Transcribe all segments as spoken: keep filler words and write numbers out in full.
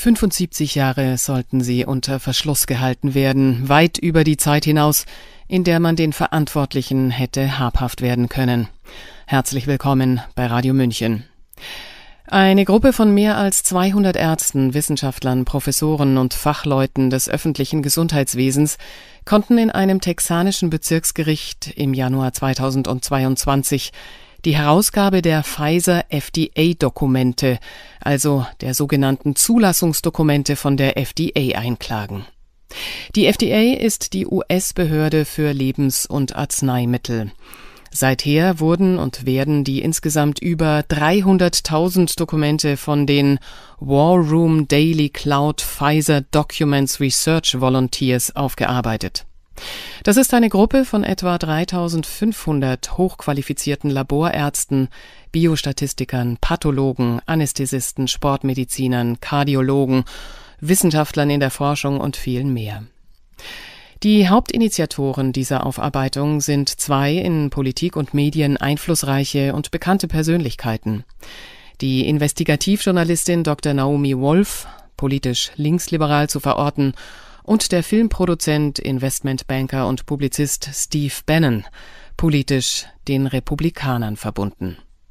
fünfundsiebzig Jahre sollten sie unter Verschluss gehalten werden, weit über die Zeit hinaus, in der man den Verantwortlichen hätte habhaft werden können. Herzlich willkommen bei Radio München. Eine Gruppe von mehr als zweihundert Ärzten, Wissenschaftlern, Professoren und Fachleuten des öffentlichen Gesundheitswesens konnten in einem texanischen Bezirksgericht im Januar zweitausendzweiundzwanzig die Herausgabe der Pfizer F D A-Dokumente, also der sogenannten Zulassungsdokumente von der F D A, einklagen. Die F D A ist die U S-Behörde für Lebens- und Arzneimittel. Seither wurden und werden die insgesamt über dreihunderttausend Dokumente von den War Room Daily Cloud Pfizer Documents Research Volunteers aufgearbeitet. Das ist eine Gruppe von etwa dreitausendfünfhundert hochqualifizierten Laborärzten, Biostatistikern, Pathologen, Anästhesisten, Sportmedizinern, Kardiologen, Wissenschaftlern in der Forschung und vielen mehr. Die Hauptinitiatoren dieser Aufarbeitung sind zwei in Politik und Medien einflussreiche und bekannte Persönlichkeiten. Die Investigativjournalistin Doktor Naomi Wolf, politisch linksliberal zu verorten, und der Filmproduzent, Investmentbanker und Publizist Steve Bannon, politisch den Republikanern verbunden.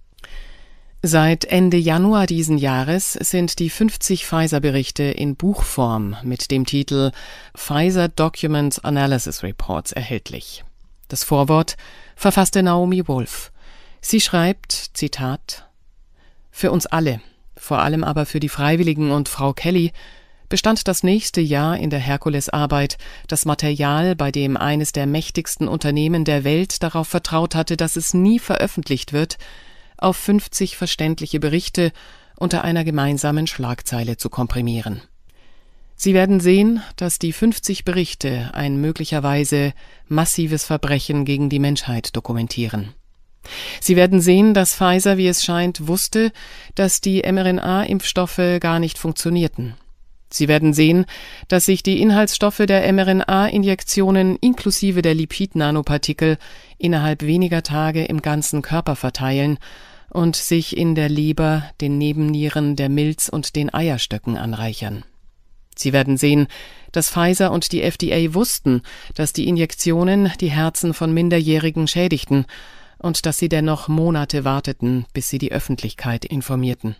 Seit Ende Januar diesen Jahres sind die fünfzig Pfizer-Berichte in Buchform mit dem Titel Pfizer Documents Analysis Reports erhältlich. Das Vorwort verfasste Naomi Wolf. Sie schreibt, Zitat, »Für uns alle, vor allem aber für die Freiwilligen und Frau Kelly, bestand das nächste Jahr in der Herkulesarbeit, das Material, bei dem eines der mächtigsten Unternehmen der Welt darauf vertraut hatte, dass es nie veröffentlicht wird, auf fünfzig verständliche Berichte unter einer gemeinsamen Schlagzeile zu komprimieren. Sie werden sehen, dass die fünfzig Berichte ein möglicherweise massives Verbrechen gegen die Menschheit dokumentieren. Sie werden sehen, dass Pfizer, wie es scheint, wusste, dass die mRNA-Impfstoffe gar nicht funktionierten. Sie werden sehen, dass sich die Inhaltsstoffe der mRNA-Injektionen inklusive der Lipid-Nanopartikel innerhalb weniger Tage im ganzen Körper verteilen und sich in der Leber, den Nebennieren, der Milz und den Eierstöcken anreichern. Sie werden sehen, dass Pfizer und die F D A wussten, dass die Injektionen die Herzen von Minderjährigen schädigten und dass sie dennoch Monate warteten, bis sie die Öffentlichkeit informierten.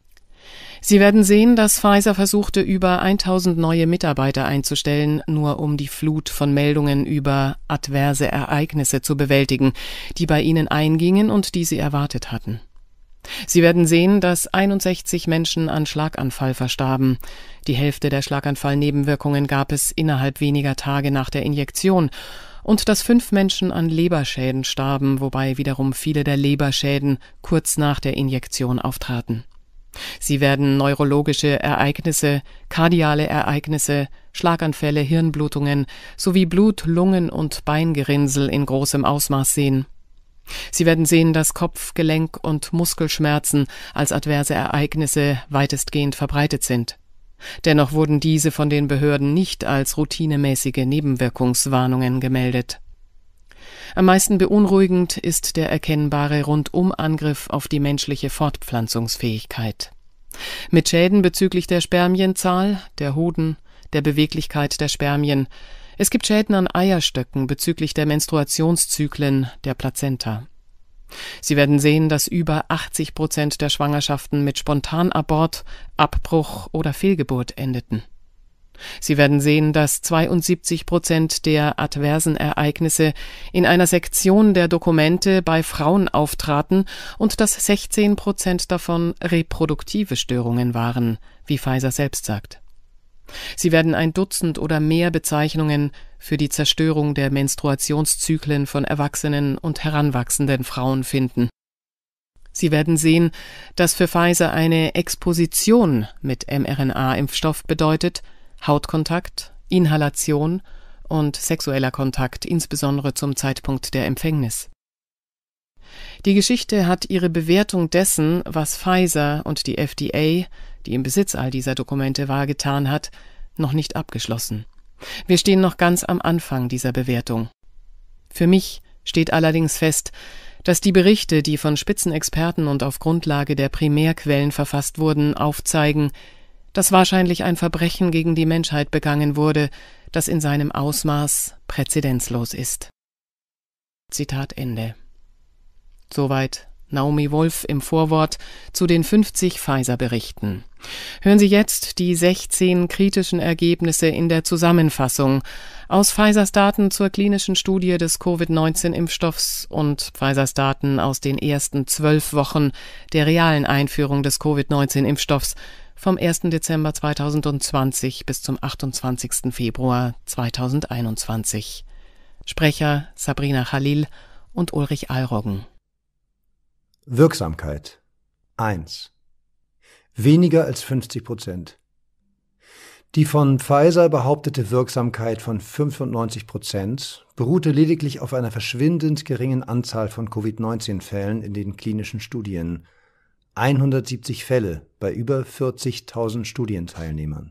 Sie werden sehen, dass Pfizer versuchte, über tausend neue Mitarbeiter einzustellen, nur um die Flut von Meldungen über adverse Ereignisse zu bewältigen, die bei ihnen eingingen und die sie erwartet hatten. Sie werden sehen, dass einundsechzig Menschen an Schlaganfall verstarben. Die Hälfte der Schlaganfallnebenwirkungen gab es innerhalb weniger Tage nach der Injektion und dass fünf Menschen an Leberschäden starben, wobei wiederum viele der Leberschäden kurz nach der Injektion auftraten. Sie werden neurologische Ereignisse, kardiale Ereignisse, Schlaganfälle, Hirnblutungen sowie Blut-, Lungen- und Beingerinnsel in großem Ausmaß sehen. Sie werden sehen, dass Kopf-, Gelenk- und Muskelschmerzen als adverse Ereignisse weitestgehend verbreitet sind. Dennoch wurden diese von den Behörden nicht als routinemäßige Nebenwirkungswarnungen gemeldet. Am meisten beunruhigend ist der erkennbare Rundumangriff auf die menschliche Fortpflanzungsfähigkeit. Mit Schäden bezüglich der Spermienzahl, der Hoden, der Beweglichkeit der Spermien. Es gibt Schäden an Eierstöcken bezüglich der Menstruationszyklen, der Plazenta. Sie werden sehen, dass über achtzig Prozent der Schwangerschaften mit Spontanabort, Abbruch oder Fehlgeburt endeten. Sie werden sehen, dass zweiundsiebzig Prozent der adversen Ereignisse in einer Sektion der Dokumente bei Frauen auftraten und dass sechzehn Prozent davon reproduktive Störungen waren, wie Pfizer selbst sagt. Sie werden ein Dutzend oder mehr Bezeichnungen für die Zerstörung der Menstruationszyklen von erwachsenen und heranwachsenden Frauen finden. Sie werden sehen, dass für Pfizer eine Exposition mit mRNA-Impfstoff bedeutet Hautkontakt, Inhalation und sexueller Kontakt, insbesondere zum Zeitpunkt der Empfängnis. Die Geschichte hat ihre Bewertung dessen, was Pfizer und die F D A, die im Besitz all dieser Dokumente war, getan hat, noch nicht abgeschlossen. Wir stehen noch ganz am Anfang dieser Bewertung. Für mich steht allerdings fest, dass die Berichte, die von Spitzenexperten und auf Grundlage der Primärquellen verfasst wurden, aufzeigen, dass wahrscheinlich ein Verbrechen gegen die Menschheit begangen wurde, das in seinem Ausmaß präzedenzlos ist. Zitat Ende. Soweit Naomi Wolf im Vorwort zu den fünfzig Pfizer-Berichten. Hören Sie jetzt die sechzehn kritischen Ergebnisse in der Zusammenfassung aus Pfizers Daten zur klinischen Studie des Covid neunzehn Impfstoffs und Pfizers Daten aus den ersten zwölf Wochen der realen Einführung des Covid neunzehn Impfstoffs vom ersten Dezember zweitausendzwanzig bis zum achtundzwanzigsten Februar zweitausendeinundzwanzig. Sprecher Sabrina Khalil und Ulrich Alroggen. Wirksamkeit eins. Weniger als fünfzig Prozent. Die von Pfizer behauptete Wirksamkeit von fünfundneunzig Prozent beruhte lediglich auf einer verschwindend geringen Anzahl von Covid neunzehn Fällen in den klinischen Studien. hundertsiebzig Fälle bei über vierzigtausend Studienteilnehmern.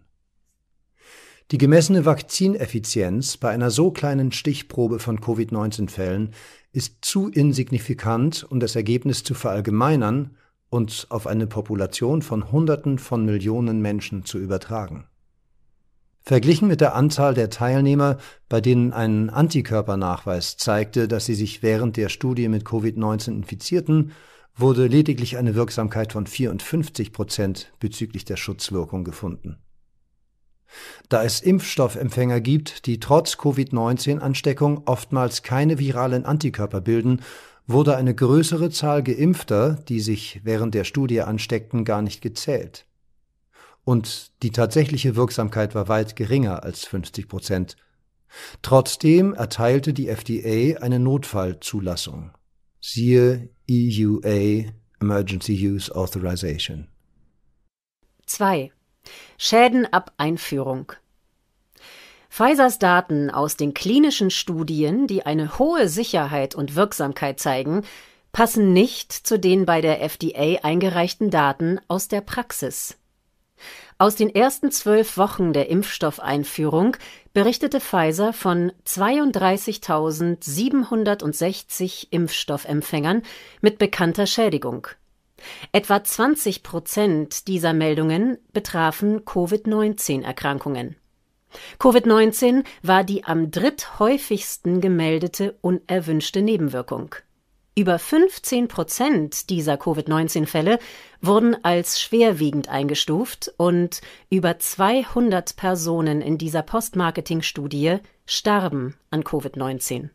Die gemessene Vakzineffizienz bei einer so kleinen Stichprobe von Covid neunzehn Fällen ist zu insignifikant, um das Ergebnis zu verallgemeinern und auf eine Population von Hunderten von Millionen Menschen zu übertragen. Verglichen mit der Anzahl der Teilnehmer, bei denen ein Antikörpernachweis zeigte, dass sie sich während der Studie mit Covid neunzehn infizierten, wurde lediglich eine Wirksamkeit von vierundfünfzig Prozent bezüglich der Schutzwirkung gefunden. Da es Impfstoffempfänger gibt, die trotz Covid neunzehn Ansteckung oftmals keine viralen Antikörper bilden, wurde eine größere Zahl Geimpfter, die sich während der Studie ansteckten, gar nicht gezählt. Und die tatsächliche Wirksamkeit war weit geringer als fünfzig Prozent. Trotzdem erteilte die F D A eine Notfallzulassung. Siehe E U A Emergency Use Authorization. zwei. Schäden ab Einführung. Pfizers Daten aus den klinischen Studien, die eine hohe Sicherheit und Wirksamkeit zeigen, passen nicht zu den bei der F D A eingereichten Daten aus der Praxis. Aus den ersten zwölf Wochen der Impfstoffeinführung berichtete Pfizer von zweiunddreißigtausendsiebenhundertsechzig Impfstoffempfängern mit bekannter Schädigung. Etwa zwanzig Prozent dieser Meldungen betrafen Covid neunzehn Erkrankungen. Covid neunzehn war die am dritthäufigsten gemeldete unerwünschte Nebenwirkung. Über fünfzehn Prozent dieser Covid neunzehn Fälle wurden als schwerwiegend eingestuft und über zweihundert Personen in dieser Postmarketing-Studie starben an Covid neunzehn.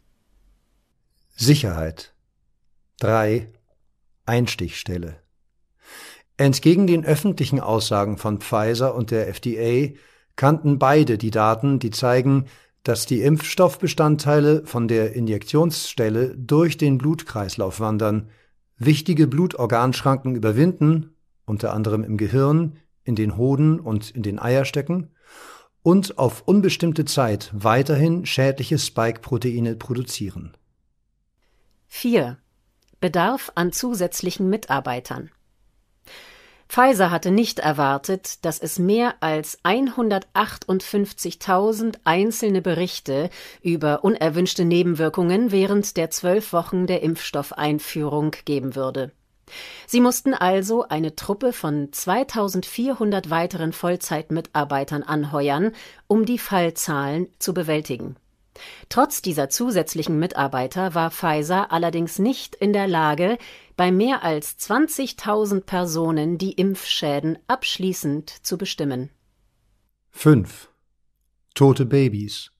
Sicherheit drei. Einstichstelle. Entgegen den öffentlichen Aussagen von Pfizer und der F D A kannten beide die Daten, die zeigen, dass die Impfstoffbestandteile von der Injektionsstelle durch den Blutkreislauf wandern, wichtige Blutorganschranken überwinden, unter anderem im Gehirn, in den Hoden und in den Eierstöcken, und auf unbestimmte Zeit weiterhin schädliche Spike-Proteine produzieren. vier. Bedarf an zusätzlichen Mitarbeitern. Pfizer hatte nicht erwartet, dass es mehr als hundertachtundfünfzigtausend einzelne Berichte über unerwünschte Nebenwirkungen während der zwölf Wochen der Impfstoffeinführung geben würde. Sie mussten also eine Truppe von zweitausendvierhundert weiteren Vollzeitmitarbeitern anheuern, um die Fallzahlen zu bewältigen. Trotz dieser zusätzlichen Mitarbeiter war Pfizer allerdings nicht in der Lage, bei mehr als zwanzigtausend Personen die Impfschäden abschließend zu bestimmen. fünf. Tote Babys.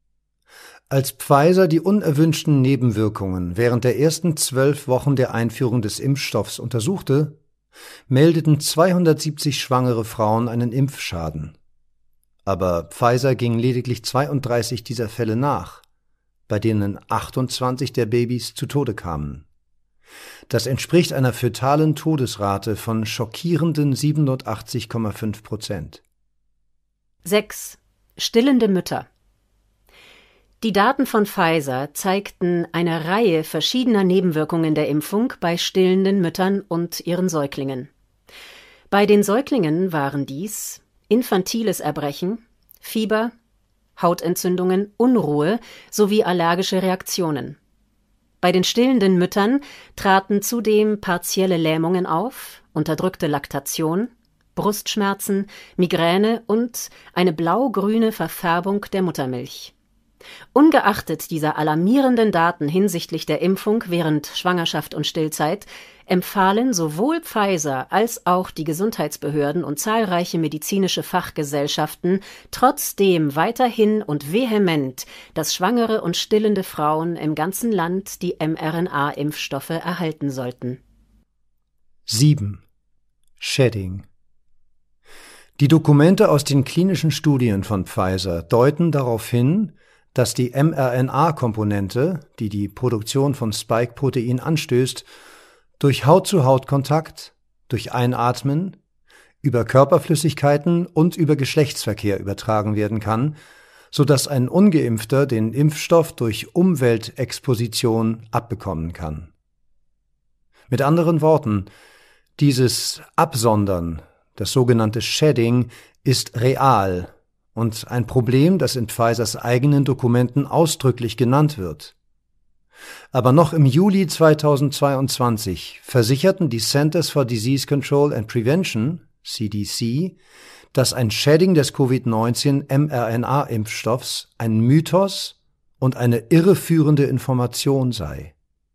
Als Pfizer die unerwünschten Nebenwirkungen während der ersten zwölf Wochen der Einführung des Impfstoffs untersuchte, meldeten zweihundertsiebzig schwangere Frauen einen Impfschaden. Aber Pfizer ging lediglich zweiunddreißig dieser Fälle nach, bei denen achtundzwanzig der Babys zu Tode kamen. Das entspricht einer fötalen Todesrate von schockierenden siebenundachtzig Komma fünf Prozent. sechs. Stillende Mütter. Die Daten von Pfizer zeigten eine Reihe verschiedener Nebenwirkungen der Impfung bei stillenden Müttern und ihren Säuglingen. Bei den Säuglingen waren dies infantiles Erbrechen, Fieber, Hautentzündungen, Unruhe sowie allergische Reaktionen. Bei den stillenden Müttern traten zudem partielle Lähmungen auf, unterdrückte Laktation, Brustschmerzen, Migräne und eine blau-grüne Verfärbung der Muttermilch. Ungeachtet dieser alarmierenden Daten hinsichtlich der Impfung während Schwangerschaft und Stillzeit empfahlen sowohl Pfizer als auch die Gesundheitsbehörden und zahlreiche medizinische Fachgesellschaften trotzdem weiterhin und vehement, dass schwangere und stillende Frauen im ganzen Land die mRNA-Impfstoffe erhalten sollten. sieben. Shedding. Die Dokumente aus den klinischen Studien von Pfizer deuten darauf hin, dass die mRNA-Komponente, die die Produktion von Spike-Protein anstößt, durch Haut-zu-Haut-Kontakt, durch Einatmen, über Körperflüssigkeiten und über Geschlechtsverkehr übertragen werden kann, sodass ein Ungeimpfter den Impfstoff durch Umweltexposition abbekommen kann. Mit anderen Worten, dieses Absondern, das sogenannte Shedding, ist real und ein Problem, das in Pfizers eigenen Dokumenten ausdrücklich genannt wird. Aber noch im Juli zweitausendzweiundzwanzig versicherten die Centers for Disease Control and Prevention, C D C, dass ein Shedding des Covid neunzehn mRNA-Impfstoffs ein Mythos und eine irreführende Information sei.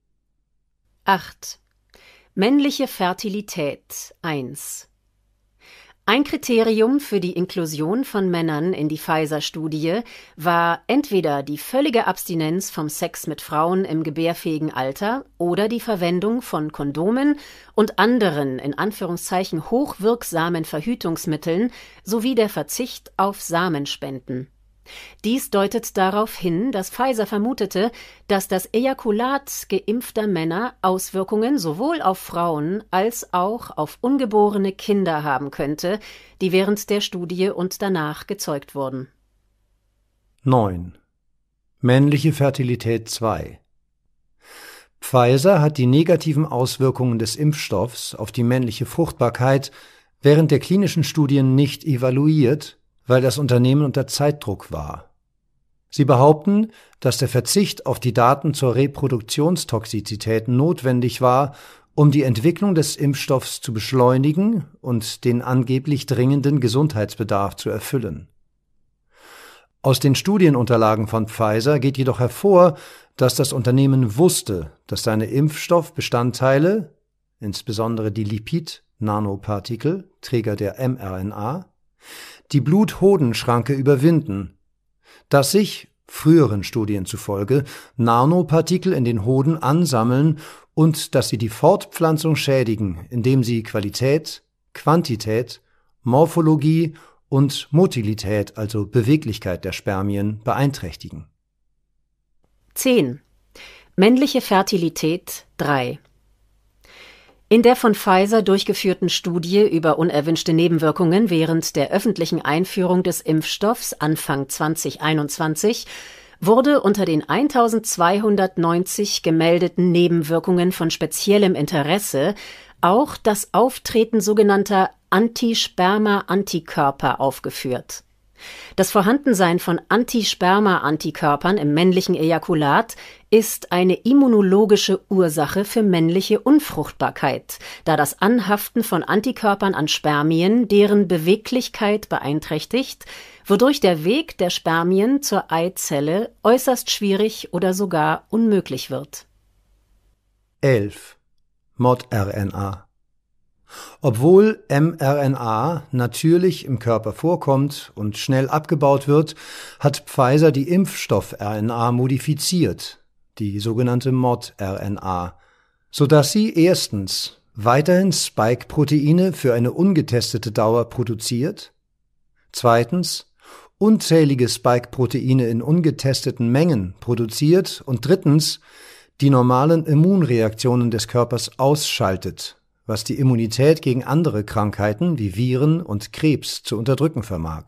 acht. Männliche Fertilität eins. Ein Kriterium für die Inklusion von Männern in die Pfizer-Studie war entweder die völlige Abstinenz vom Sex mit Frauen im gebärfähigen Alter oder die Verwendung von Kondomen und anderen in Anführungszeichen hochwirksamen Verhütungsmitteln sowie der Verzicht auf Samenspenden. Dies deutet darauf hin, dass Pfizer vermutete, dass das Ejakulat geimpfter Männer Auswirkungen sowohl auf Frauen als auch auf ungeborene Kinder haben könnte, die während der Studie und danach gezeugt wurden. neun. Männliche Fertilität zwei. Pfizer hat die negativen Auswirkungen des Impfstoffs auf die männliche Fruchtbarkeit während der klinischen Studien nicht evaluiert, weil das Unternehmen unter Zeitdruck war. Sie behaupten, dass der Verzicht auf die Daten zur Reproduktionstoxizität notwendig war, um die Entwicklung des Impfstoffs zu beschleunigen und den angeblich dringenden Gesundheitsbedarf zu erfüllen. Aus den Studienunterlagen von Pfizer geht jedoch hervor, dass das Unternehmen wusste, dass seine Impfstoffbestandteile, insbesondere die Lipid-Nanopartikel, Träger der mRNA, die Blut-Hoden-Schranke überwinden, dass sich, früheren Studien zufolge, Nanopartikel in den Hoden ansammeln und dass sie die Fortpflanzung schädigen, indem sie Qualität, Quantität, Morphologie und Motilität, also Beweglichkeit der Spermien, beeinträchtigen. zehn. Männliche Fertilität drei. In der von Pfizer durchgeführten Studie über unerwünschte Nebenwirkungen während der öffentlichen Einführung des Impfstoffs Anfang zweitausendeinundzwanzig wurde unter den eintausendzweihundertneunzig gemeldeten Nebenwirkungen von speziellem Interesse auch das Auftreten sogenannter Antisperma-Antikörper aufgeführt. Das Vorhandensein von Antisperma-Antikörpern im männlichen Ejakulat ist eine immunologische Ursache für männliche Unfruchtbarkeit, da das Anhaften von Antikörpern an Spermien deren Beweglichkeit beeinträchtigt, wodurch der Weg der Spermien zur Eizelle äußerst schwierig oder sogar unmöglich wird. elf. ModRNA. Obwohl mRNA natürlich im Körper vorkommt und schnell abgebaut wird, hat Pfizer die Impfstoff-R N A modifiziert, die sogenannte ModRNA, sodass sie erstens weiterhin Spike-Proteine für eine ungetestete Dauer produziert, zweitens unzählige Spike-Proteine in ungetesteten Mengen produziert und drittens die normalen Immunreaktionen des Körpers ausschaltet, was die Immunität gegen andere Krankheiten wie Viren und Krebs zu unterdrücken vermag.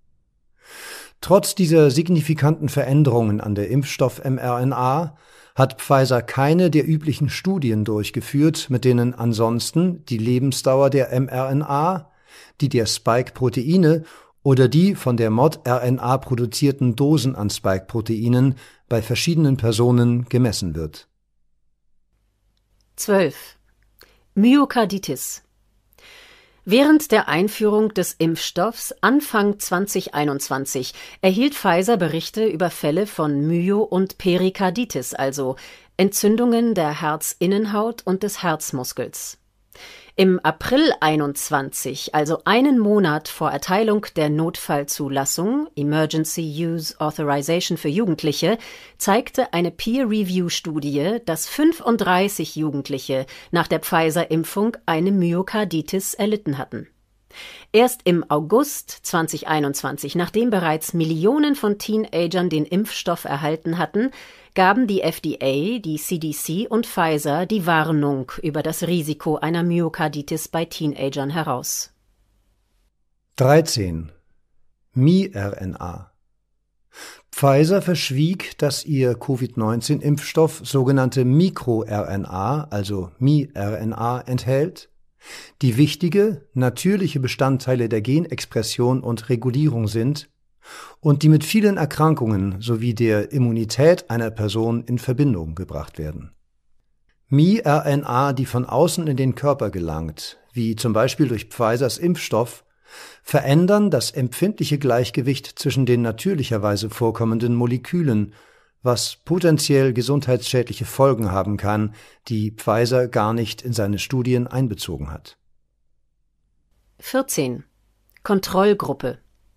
Trotz dieser signifikanten Veränderungen an der Impfstoff-mRNA hat Pfizer keine der üblichen Studien durchgeführt, mit denen ansonsten die Lebensdauer der mRNA, die der Spike-Proteine oder die von der ModRNA produzierten Dosen an Spike-Proteinen bei verschiedenen Personen gemessen wird. zwölf. Myokarditis. Während der Einführung des Impfstoffs Anfang zwanzig einundzwanzig erhielt Pfizer Berichte über Fälle von Myo- und Perikarditis, also Entzündungen der Herzinnenhaut und des Herzmuskels. Im April einundzwanzig, also einen Monat vor Erteilung der Notfallzulassung Emergency Use Authorization für Jugendliche, zeigte eine Peer-Review-Studie, dass fünfunddreißig Jugendliche nach der Pfizer-Impfung eine Myokarditis erlitten hatten. Erst im August zwanzig einundzwanzig, nachdem bereits Millionen von Teenagern den Impfstoff erhalten hatten, gaben die F D A, die C D C und Pfizer die Warnung über das Risiko einer Myokarditis bei Teenagern heraus. dreizehn. miRNA. Pfizer verschwieg, dass ihr Covid neunzehn Impfstoff sogenannte MikroRNA, also miRNA, enthält, die wichtige, natürliche Bestandteile der Genexpression und Regulierung sind und die mit vielen Erkrankungen sowie der Immunität einer Person in Verbindung gebracht werden. miRNA, die von außen in den Körper gelangt, wie zum Beispiel durch Pfizers Impfstoff, verändern das empfindliche Gleichgewicht zwischen den natürlicherweise vorkommenden Molekülen, was potenziell gesundheitsschädliche Folgen haben kann, die Pfizer gar nicht in seine Studien einbezogen hat. vierzehn. Kontrollgruppe.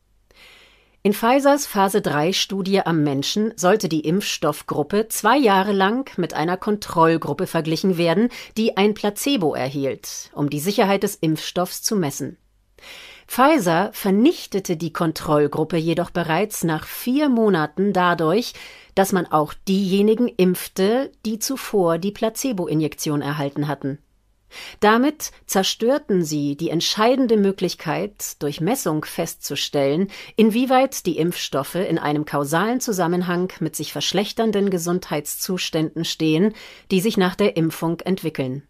In Pfizers Phase drei Studie am Menschen sollte die Impfstoffgruppe zwei Jahre lang mit einer Kontrollgruppe verglichen werden, die ein Placebo erhielt, um die Sicherheit des Impfstoffs zu messen. Pfizer vernichtete die Kontrollgruppe jedoch bereits nach vier Monaten dadurch, dass man auch diejenigen impfte, die zuvor die Placebo-Injektion erhalten hatten. Damit zerstörten sie die entscheidende Möglichkeit, durch Messung festzustellen, inwieweit die Impfstoffe in einem kausalen Zusammenhang mit sich verschlechternden Gesundheitszuständen stehen, die sich nach der Impfung entwickeln.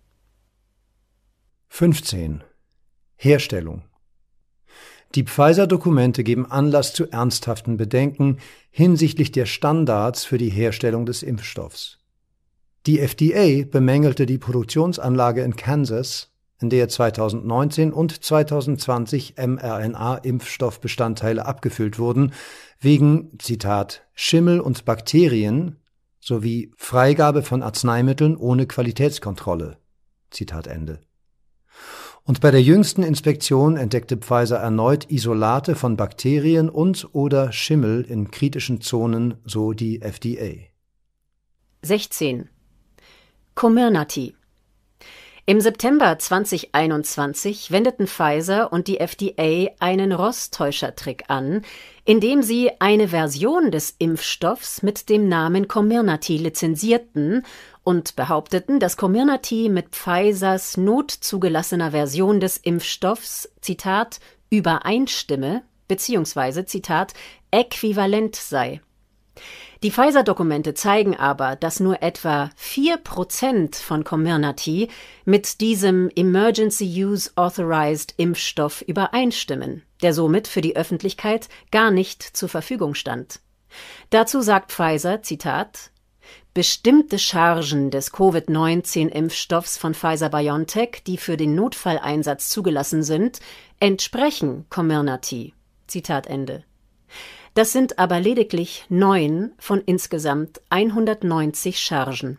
fünfzehn. Herstellung. Die Pfizer-Dokumente geben Anlass zu ernsthaften Bedenken hinsichtlich der Standards für die Herstellung des Impfstoffs. Die F D A bemängelte die Produktionsanlage in Kansas, in der zweitausendneunzehn und zweitausendzwanzig mRNA-Impfstoffbestandteile abgefüllt wurden, wegen, Zitat, Schimmel und Bakterien sowie Freigabe von Arzneimitteln ohne Qualitätskontrolle, Zitat Ende. Und bei der jüngsten Inspektion entdeckte Pfizer erneut Isolate von Bakterien und oder Schimmel in kritischen Zonen, so die F D A. sechzehn. Comirnaty. Im September zwanzig einundzwanzig wendeten Pfizer und die F D A einen Ross-Täuschertrick an, indem sie eine Version des Impfstoffs mit dem Namen Comirnaty lizenzierten und behaupteten, dass Comirnaty mit Pfizers notzugelassener Version des Impfstoffs, Zitat, übereinstimme bzw. Zitat, äquivalent sei. Die Pfizer-Dokumente zeigen aber, dass nur etwa vier Prozent von Comirnaty mit diesem Emergency Use Authorized Impfstoff übereinstimmen, der somit für die Öffentlichkeit gar nicht zur Verfügung stand. Dazu sagt Pfizer, Zitat, bestimmte Chargen des Covid neunzehn Impfstoffs von Pfizer-BioNTech, die für den Notfalleinsatz zugelassen sind, entsprechen Comirnaty. Zitat Ende. Das sind aber lediglich neun von insgesamt hundertneunzig Chargen.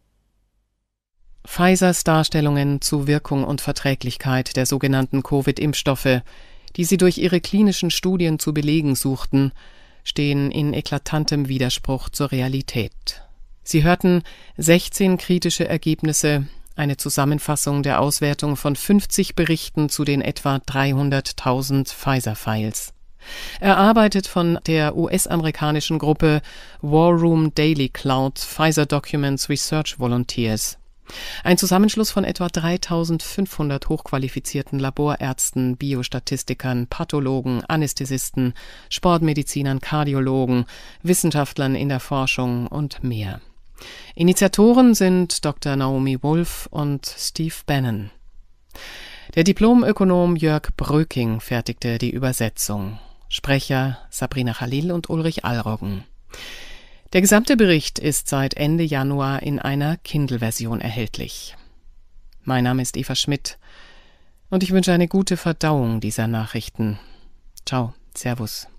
Pfizers Darstellungen zu Wirkung und Verträglichkeit der sogenannten Covid-Impfstoffe, die sie durch ihre klinischen Studien zu belegen suchten, stehen in eklatantem Widerspruch zur Realität. Sie hörten sechzehn kritische Ergebnisse, eine Zusammenfassung der Auswertung von fünfzig Berichten zu den etwa dreihunderttausend Pfizer-Files. Erarbeitet von der U S-amerikanischen Gruppe War Room Daily Cloud Pfizer Documents Research Volunteers. Ein Zusammenschluss von etwa dreitausendfünfhundert hochqualifizierten Laborärzten, Biostatistikern, Pathologen, Anästhesisten, Sportmedizinern, Kardiologen, Wissenschaftlern in der Forschung und mehr. Initiatoren sind Doktor Naomi Wolf und Steve Bannon. Der Diplomökonom Jörg Bröking fertigte die Übersetzung. Sprecher Sabrina Khalil und Ulrich Allroggen. Der gesamte Bericht ist seit Ende Januar in einer Kindle-Version erhältlich. Mein Name ist Eva Schmidt. Und ich wünsche eine gute Verdauung dieser Nachrichten. Ciao, Servus.